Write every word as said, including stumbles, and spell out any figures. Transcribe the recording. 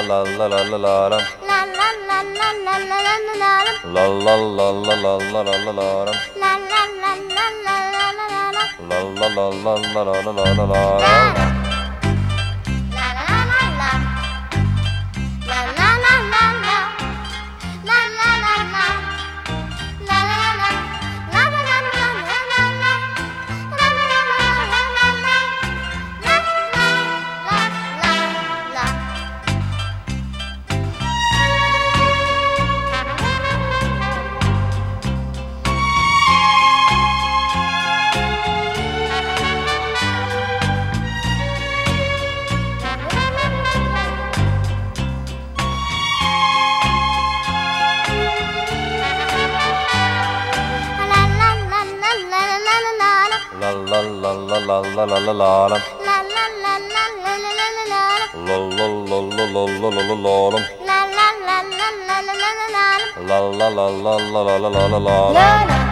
la la la la la la. La la la la la la la la la. La la la la la la la la la. La la la la la la la la la. La la la la la la la la la la. La la la la la la la la la la. La la la la la la la la la. La la la la la la la la la. La la la la la la la la. La la la la la la la la la. La la